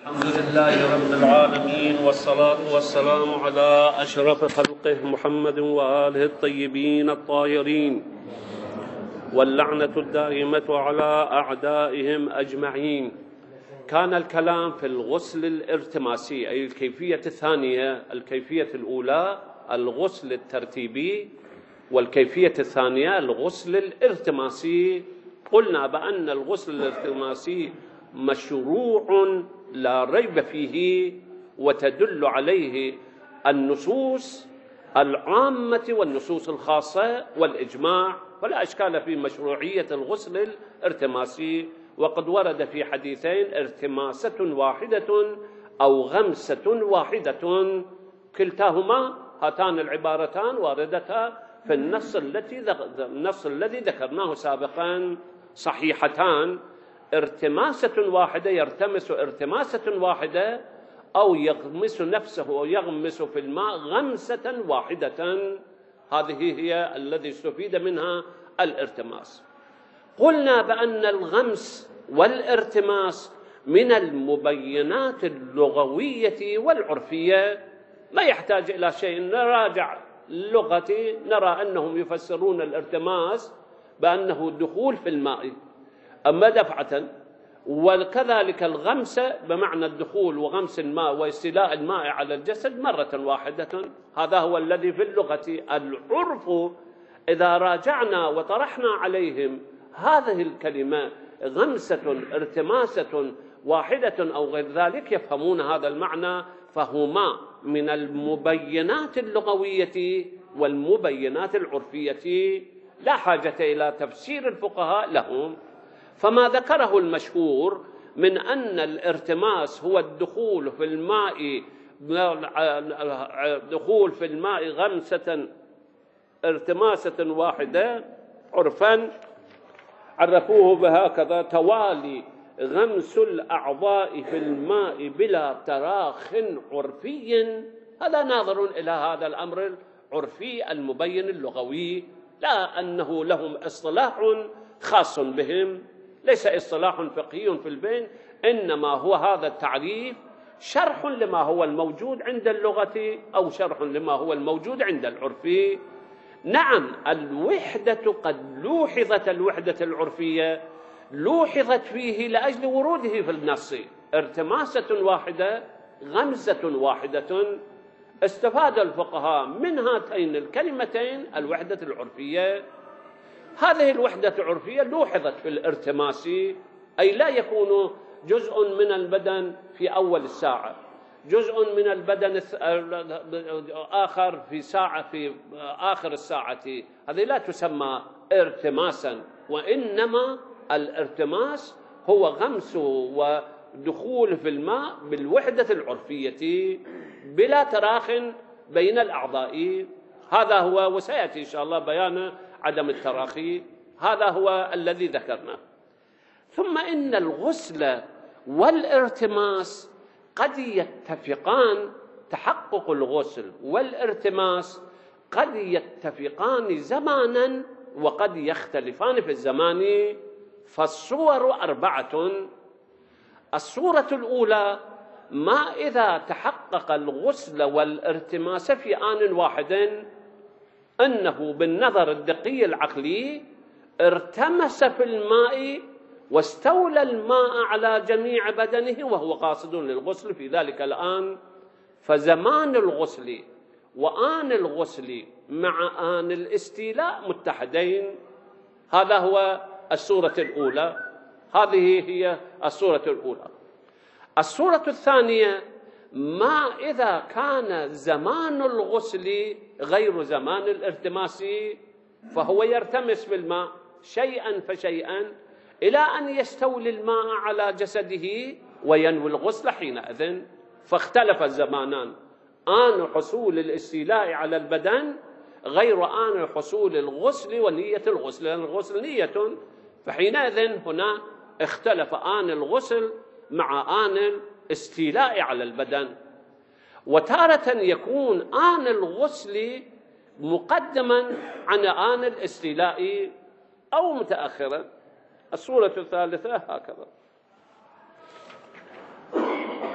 الحمد لله رب العالمين، والصلاة والسلام على أشرف خلقه محمد وآله الطيبين الطاهرين، واللعنة الدائمة على أعدائهم أجمعين. كان الكلام في الغسل الارتماسي، أي الكيفية الثانية. الكيفية الأولى الغسل الترتيبي، والكيفية الثانية الغسل الارتماسي. قلنا بأن الغسل الارتماسي مشروع لا ريب فيه، وتدل عليه النصوص العامة والنصوص الخاصة والإجماع، فلا إشكال في مشروعية الغسل الارتماسي. وقد ورد في حديثين ارتماسة واحدة أو غمسة واحدة، كلتاهما هاتان العبارتان واردتا في النص الذي ذكرناه سابقا صحيحتان. ارتماسة واحدة، يرتمس ارتماسة واحدة، أو يغمس نفسه أو يغمس في الماء غمسة واحدة. هذه هي الذي استفيد منها الارتماس. قلنا بأن الغمس والارتماس من المبينات اللغوية والعرفية، لا يحتاج إلى شيء نراجع لغتي نرى أنهم يفسرون الارتماس بأنه الدخول في الماء أما دفعة، وكذلك الغمسة بمعنى الدخول وغمس الماء واستيلاء الماء على الجسد مرة واحدة. هذا هو الذي في اللغة. العرف إذا راجعنا وطرحنا عليهم هذه الكلمة غمسة ارتماسة واحدة أو غير ذلك يفهمون هذا المعنى، فهما من المبينات اللغوية والمبينات العرفية، لا حاجة إلى تفسير الفقهاء لهم. فما ذكره المشهور من أن الارتماس هو الدخول في الماء غمسة ارتماسة واحدة، عرفا عرفوه بهكذا: توالي غمس الأعضاء في الماء بلا تراخ عرفي. هذا ناظر إلى هذا الأمر العرفي المبين اللغوي، لا أنه لهم اصطلاح خاص بهم، ليس اصطلاح فقهي في البين، إنما هو هذا التعريف شرح لما هو الموجود عند اللغة أو شرح لما هو الموجود عند العرف. نعم، الوحدة قد لوحظت، الوحدة العرفية لوحظت فيه لأجل وروده في النص ارتماسة واحدة غمسة واحدة. استفاد الفقهاء من هاتين الكلمتين الوحدة العرفية. هذه الوحدة العرفية لوحظت في الارتماس، أي لا يكون جزء من البدن في أول الساعة، جزء من البدن آخر في ساعة في آخر الساعة. هذه لا تسمى ارتماسا، وإنما الارتماس هو غمس ودخول في الماء بالوحدة العرفية بلا تراخ بين الأعضاء. هذا هو، وسيأتي إن شاء الله بيان عدم التراخي. هذا هو الذي ذكرناه. ثم إن الغسل والارتماس قد يتفقان، تحقق الغسل والارتماس قد يتفقان زمانا وقد يختلفان في الزمان. فالصور 4. الصورة الأولى ما إذا تحقق الغسل والارتماس في آن واحد، أنه بالنظر الدقي العقلي ارتمس في الماء واستولى الماء على جميع بدنه وهو قاصد للغسل في ذلك الآن، فزمان الغسل وآن الغسل مع آن الاستيلاء متحدين. هذا هو الصورة الأولى. هذه هي الصورة الأولى. الصورة الثانية ما إذا كان زمان الغسل غير زمان الارتماس، فهو يرتمس بالماء شيئا فشيئا إلى أن يستولي الماء على جسده وينوي الغسل حينئذ. فاختلف الزمانان، آن حصول الاستيلاء على البدن غير آن حصول الغسل ونية الغسل، لأن الغسل نية، فحينئذ هنا اختلف آن الغسل مع آن الاستيلاء على البدن. وتارة يكون آن الغسل مقدما عن آن الاستيلاء أو متأخرا. الصورة الثالثة هكذا: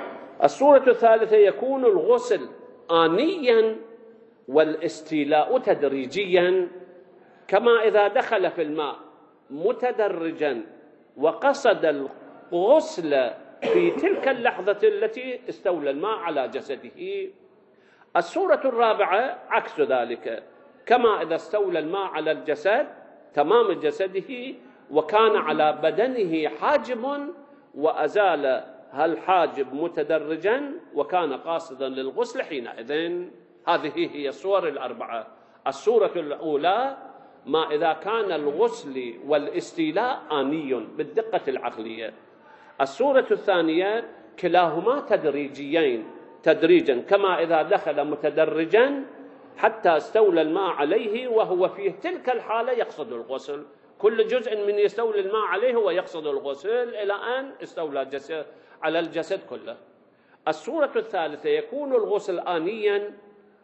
الصورة الثالثة يكون الغسل آنيا والاستيلاء تدريجيا، كما إذا دخل في الماء متدرجا وقصد الغسل في تلك اللحظة التي استولى الماء على جسده. الصورة الرابعة عكس ذلك، كما إذا استولى الماء على الجسد تمام جسده وكان على بدنه حاجب وأزال هالحاجب متدرجا وكان قاصدا للغسل حينئذ. هذه هي الصور الأربعة. الصورة الأولى ما إذا كان الغسل والاستيلاء آني بالدقة العقلية. الصورة الثانية كلاهما تدريجا، كما إذا دخل متدرجا حتى استولى الماء عليه وهو في تلك الحالة يقصد الغسل. كل جزء من يستولي الماء عليه هو يقصد الغسل إلى أن استولى على الجسد كله. الصورة الثالثة يكون الغسل آنيا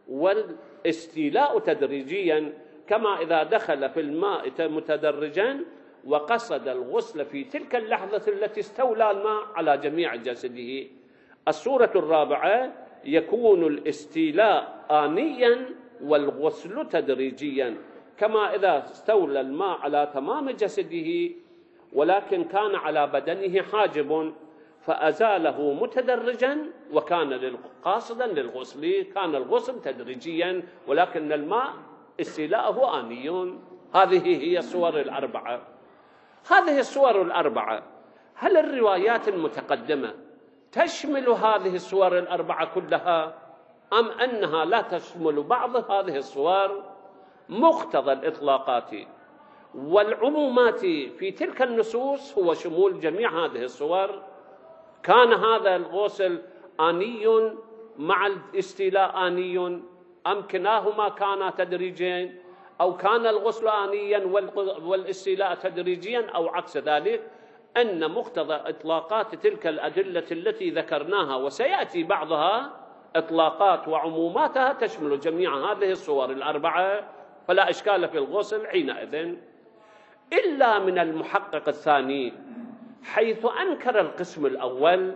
والاستيلاء تدريجيا، كما إذا دخل في الماء متدرجا وقصد الغسل في تلك اللحظة التي استولى الماء على جميع جسده. الصورة الرابعة يكون الاستيلاء آنيا والغسل تدريجيا، كما إذا استولى الماء على تمام جسده ولكن كان على بدنه حاجب فأزاله متدرجا وكان قاصدا للغسل. كان الغسل تدريجيا ولكن الماء استيلاءه آني. هذه هي الصور الأربعة. هذه الصور الأربعة، هل الروايات المتقدمة تشمل هذه الصور الأربعة كلها أم أنها لا تشمل بعض هذه الصور؟ مقتضى الإطلاقات والعمومات في تلك النصوص هو شمول جميع هذه الصور. كان هذا الغسل آني مع الاستيلاء آني أم كلاهما كانا تدريجيا، أو كان الغسل آنيا والاستيلاء تدريجيا، أو عكس ذلك؟ أن مقتضى إطلاقات تلك الأدلة التي ذكرناها وسيأتي بعضها إطلاقات وعموماتها تشمل جميع هذه الصور الأربعة، فلا إشكال في الغسل حينئذ. إلا من المحقق الثاني حيث أنكر القسم الأول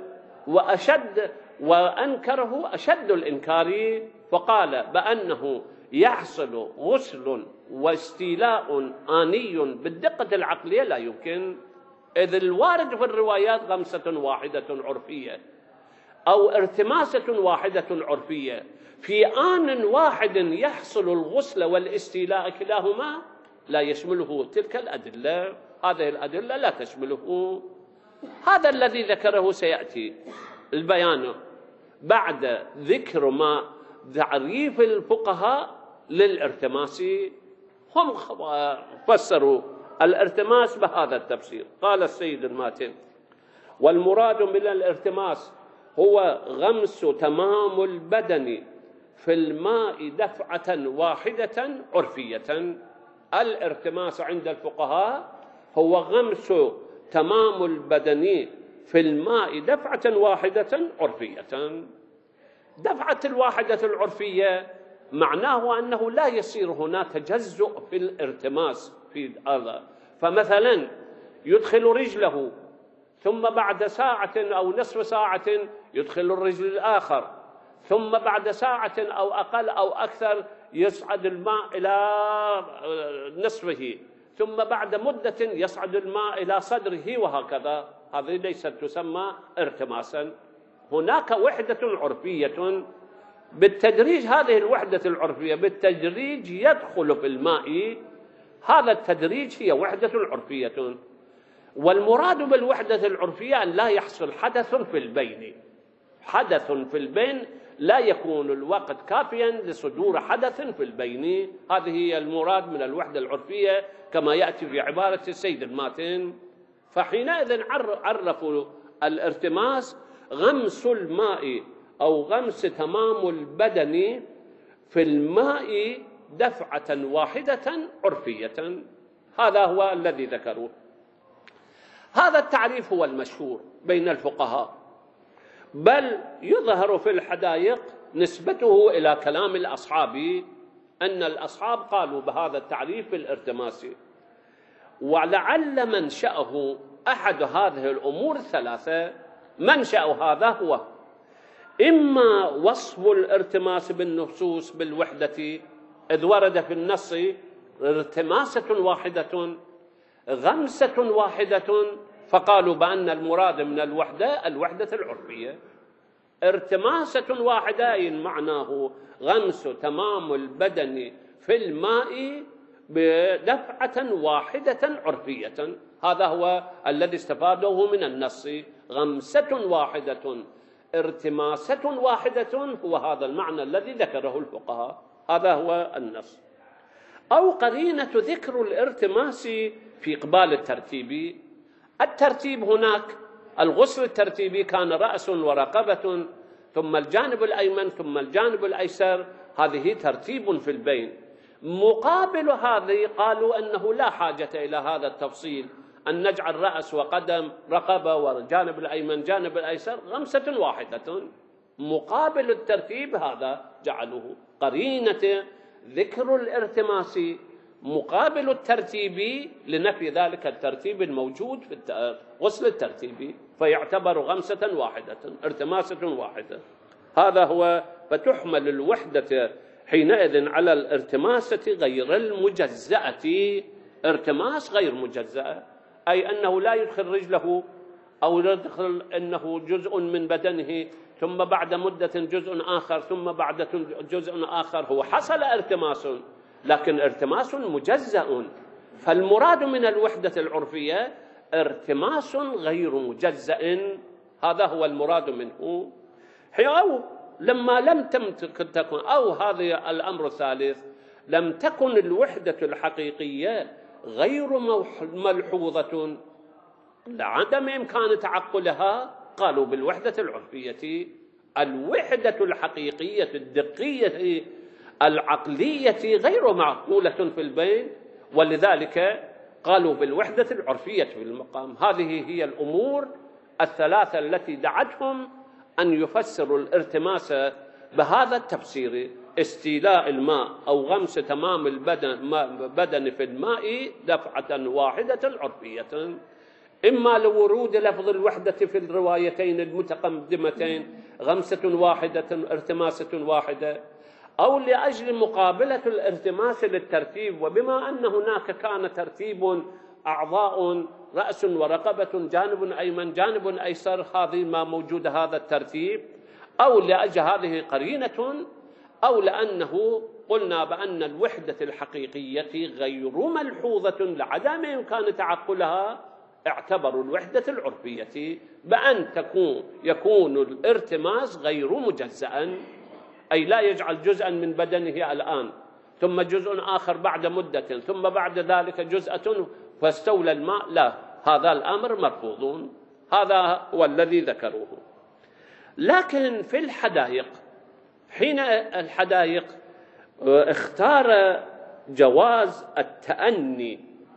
وأنكره أشد الإنكار، فقال بأنه يحصل غسل واستيلاء آني بالدقة العقلية لا يمكن، إذ الوارد في الروايات غمسة واحدة عرفية أو ارتماسة واحدة عرفية في آن واحد يحصل الغسل والاستيلاء كلاهما لا يشمله تلك الأدلة. هذه الأدلة لا تشمله. هذا الذي ذكره سيأتي البيان بعد ذكر ما تعريف الفقهاء للارتماس. هم فسروا الارتماس بهذا التفسير. قال السيد الماتن: والمراد من الارتماس هو غمس تمام البدن في الماء دفعة واحدة عرفية. الارتماس عند الفقهاء هو غمس تمام البدن في الماء دفعة واحدة عرفية. دفعة الواحدة العرفية معناه أنه لا يصير هناك تجزؤ في الارتماس في هذا. فمثلا يدخل رجله ثم بعد ساعة أو نصف ساعة يدخل الرجل الآخر، ثم بعد ساعة أو أقل أو أكثر يصعد الماء إلى نصفه، ثم بعد مدة يصعد الماء إلى صدره، وهكذا. هذه ليست تسمى ارتماسا. هناك وحدة عرفية بالتدريج، هذه الوحدة العرفية بالتدريج يدخل في الماء. هذا التدريج هي وحدة عرفية. والمراد بالوحدة العرفية أن لا يحصل حدث في البين. حدث في البين لا يكون الوقت كافيا لصدور حدث في البين. هذه هي المراد من الوحدة العرفية كما يأتي في عبارة السيد الماتن. فحينئذ عرفوا الارتماس غمس الماء أو غمس تمام البدن في الماء دفعة واحدة عرفية. هذا هو الذي ذكروه. هذا التعريف هو المشهور بين الفقهاء، بل يظهر في الحدائق نسبته إلى كلام الأصحاب، أن الأصحاب قالوا بهذا التعريف في الارتماس. ولعل منشأه أحد هذه الأمور الثلاثة. منشأ هذا هو إما وصف الارتماس بالنصوص بالوحدة إذ ورد في النص ارتماسة واحدة غمسة واحدة، فقالوا بأن المراد من الوحدة العرفية. ارتماسة واحدة أي معناه غمس تمام البدن في الماء بدفعة واحدة عرفية، هذا هو الذي استفادوه من النص، غمسة واحدة ارتماسة واحدة، هو هذا المعنى الذي ذكره الفقهاء، هذا هو النص. أو قرينة ذكر الارتماس في قبال الترتيب. الترتيب هناك الغسل الترتيبي كان رأس ورقبة ثم الجانب الأيمن ثم الجانب الأيسر، هذه ترتيب في البين. مقابل هذه قالوا أنه لا حاجة إلى هذا التفصيل، أن نجعل رأس وقدم رقبة والجانب الأيمن جانب الأيسر غمسة واحدة. مقابل الترتيب هذا جعلوه قرينة ذكر الارتماس مقابل الترتيب لنفي ذلك الترتيب الموجود في غسل الترتيبي، فيعتبر غمسة واحدة ارتماسة واحدة. هذا هو. فتحمل الوحدة حينئذ على الارتماسة غير المجزأة، ارتماس غير مجزأة أي أنه لا يدخل رجله أو يدخل أنه جزء من بدنه ثم بعد مدة جزء آخر ثم بعد جزء آخر، هو حصل ارتماس لكن ارتماس مجزأ. فالمراد من الوحدة العرفية ارتماس غير مجزأ، هذا هو المراد منه. أو لما لم تكن أو هذا الأمر الثالث، لم تكن الوحدة الحقيقية غير ملحوظة لعدم إمكان تعقلها، قالوا بالوحدة العرفية. الوحدة الحقيقية الدقية العقلية غير معقولة في البين، ولذلك قالوا بالوحدة العرفية في المقام. هذه هي الأمور الثلاثة التي دعتهم أن يفسروا الارتماس بهذا التفسير: استيلاء الماء أو غمس تمام البدن في الماء دفعة واحدة عرفية، إما لورود لفظ الوحدة في الروايتين المتقدمتين غمسة واحدة ارتماسة واحدة، أو لأجل مقابلة الارتماس للترتيب، وبما أن هناك كان ترتيب أعضاء رأس ورقبة جانب أيمن جانب أيسر، هذه ما موجود هذا الترتيب، أو لأجل هذه قرينة، أو لأنه قلنا بأن الوحدة الحقيقية غير ملحوظة لعدم إمكان تعقلها، اعتبروا الوحدة العرفية بأن يكون الارتماس غير مجزأ، أي لا يجعل جزءا من بدنه الآن ثم جزء آخر بعد مدة ثم بعد ذلك جزءة فاستولى الماء، لا، هذا الأمر مرفوض. هذا هو الذي ذكروه. لكن في الحدائق، حين الحدائق اختار جواز التأني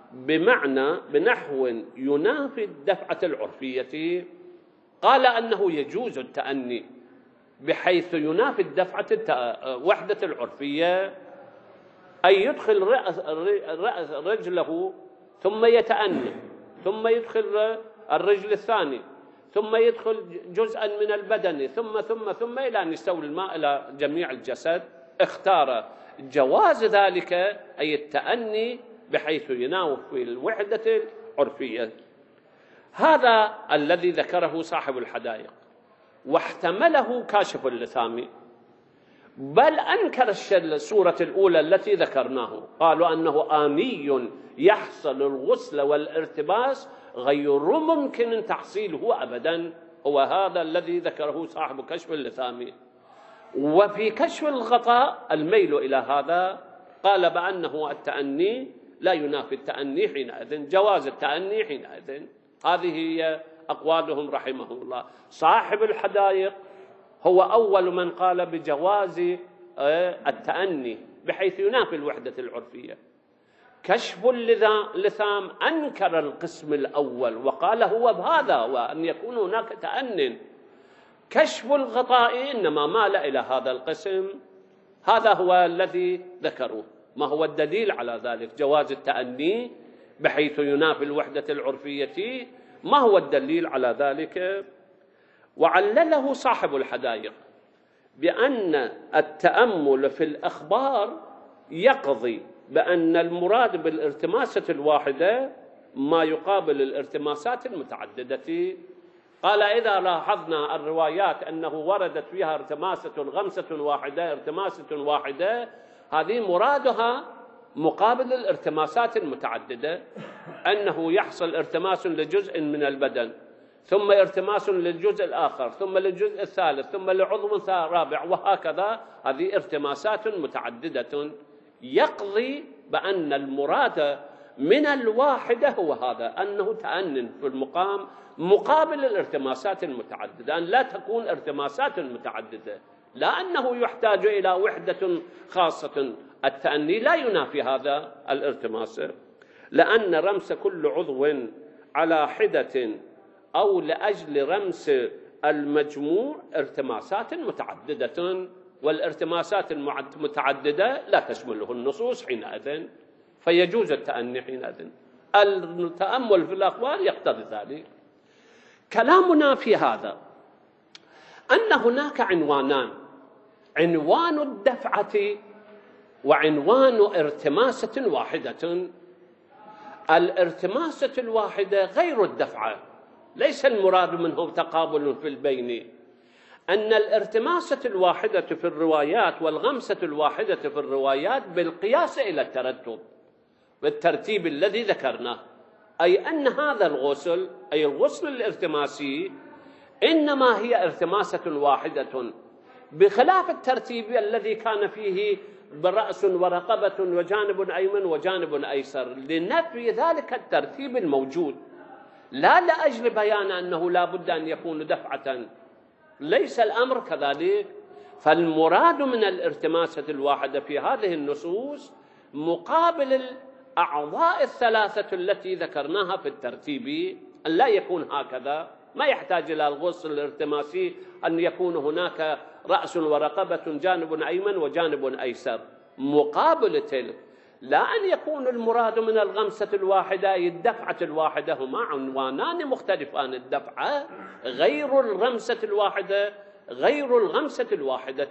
بنحو ينافي الدفعة العرفية، قال أنه يجوز التأني بحيث ينافي الدفعة وحدة العرفية، أي يدخل رأس رجله ثم يتأنى ثم يدخل الرجل الثاني ثم يدخل جزءا من البدن ثم إلى أن يستولي الماء إلى جميع الجسد. اختار جواز ذلك أي التأني بحيث ينافي الوحدة العرفية. هذا الذي ذكره صاحب الحدائق، واحتمله كاشف اللثام، بل أنكر الصورة الأولى التي ذكرناه، قالوا أنه آني يحصل الغسل والارتباس غير ممكن تحصيله أبدا، هو هذا الذي ذكره صاحب كشف اللثام. وفي كشف الغطاء الميل إلى هذا، قال بأنه التأني لا ينافي التأني حينئذ، جواز التأني حينئذ. هذه هي أقوالهم رحمه الله. صاحب الحدائق هو أول من قال بجواز التأني بحيث ينافي الوحدة العرفية. كشف اللثام أنكر القسم الأول وقال هو بهذا وأن يكون هناك تأن. كشف الغطاء إنما مال إلى هذا القسم، هذا هو الذي ذكروه. ما هو الدليل على ذلك؟ جواز التأني بحيث ينافي الوحدة العرفية، ما هو الدليل على ذلك؟ وعلله صاحب الحدائق بأن التأمل في الأخبار يقضي بأن المراد بالارتماسة الواحدة ما يقابل الارتماسات المتعددة. قال إذا لاحظنا الروايات أنه وردت فيها ارتماسة غمسة واحدة ارتماسة واحدة، هذه مرادها مقابل الارتماسات المتعددة، أنه يحصل ارتماس لجزء من البدن ثم ارتماس للجزء الآخر ثم للجزء الثالث ثم لعضو رابع وهكذا، هذه ارتماسات متعددة. يقضي بأن المراد من الواحدة هو هذا، أنه تأنن في المقام مقابل الارتماسات المتعددة، أن لا تكون ارتماسات متعددة، لا أنه يحتاج إلى وحدة خاصة. التأني لا ينافي هذا الارتماس، لأن رمس كل عضو على حدة أو لأجل رمس المجموع ارتماسات متعددة، والارتماسات المتعددة لا تشمله النصوص حينئذ، فيجوز التأني حينئذ. التأمل في الأخبار يقتضي ذلك. كلامنا في هذا أن هناك عنوانان: عنوان الدفعة وعنوان ارتماسة واحدة. الارتماسة الواحدة غير الدفعة، ليس المراد منه تقابل في البين. أن الارتماسة الواحدة في الروايات والغمسة الواحدة في الروايات بالقياس إلى الترتب بالترتيب الذي ذكرناه، أي أن هذا الغسل، أي الغسل الارتماسي، إنما هي ارتماسة واحدة، بخلاف الترتيب الذي كان فيه برأس ورقبة وجانب أيمن وجانب أيسر، لنفي ذلك الترتيب الموجود، لا لأجل بيان أنه لا بد أن يكون دفعة، ليس الأمر كذلك. فالمراد من الارتماسة الواحدة في هذه النصوص مقابل الأعضاء الثلاثة التي ذكرناها في الترتيب، أن لا يكون هكذا، ما يحتاج إلى الغسل الارتماسي أن يكون هناك رأس ورقبة جانب أيمن وجانب أيسر مقابل تلك، لا أن يكون المراد من الغمسة الواحدة أي الدفعة الواحدة. هما عنوانان مختلفان: الدفعة غير الغمسة الواحدة غير الغمسة الواحدة،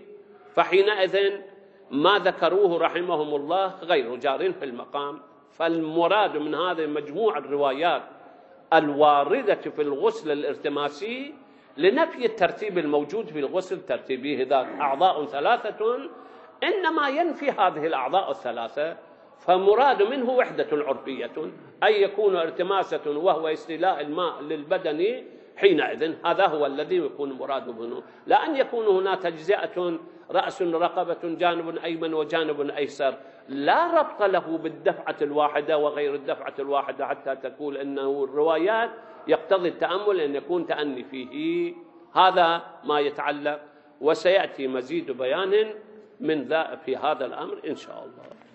فحينئذ ما ذكروه رحمهم الله غير جار في المقام. فالمراد من هذه مجموع الروايات الواردة في الغسل الارتماسي لنفي الترتيب الموجود في الغسل الترتيبي، ذات أعضاء ثلاثة، إنما ينفي هذه الأعضاء الثلاثة، فمراد منه وحدة عرفية، أي يكون ارتماسة وهو استيلاء الماء للبدن حينئذ، هذا هو الذي يكون مراد منه، لا أن يكون هناك تجزئة رأس رقبة جانب أيمن وجانب أيسر، لا ربط له بالدفعة الواحدة وغير الدفعة الواحدة، حتى تقول أنه الروايات يقتضي التأمل أن يكون تأني فيه. هذا ما يتعلق، وسيأتي مزيد بيان من ذا في هذا الأمر إن شاء الله.